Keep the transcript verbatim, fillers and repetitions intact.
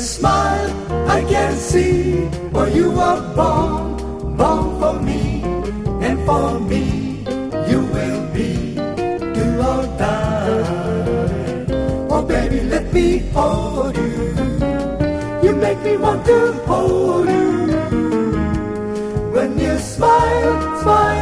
smile, I can see where you were born, born for me, and for me you will be do or die. Oh baby, let me hold you. You make me want to hold you. When you smile, smile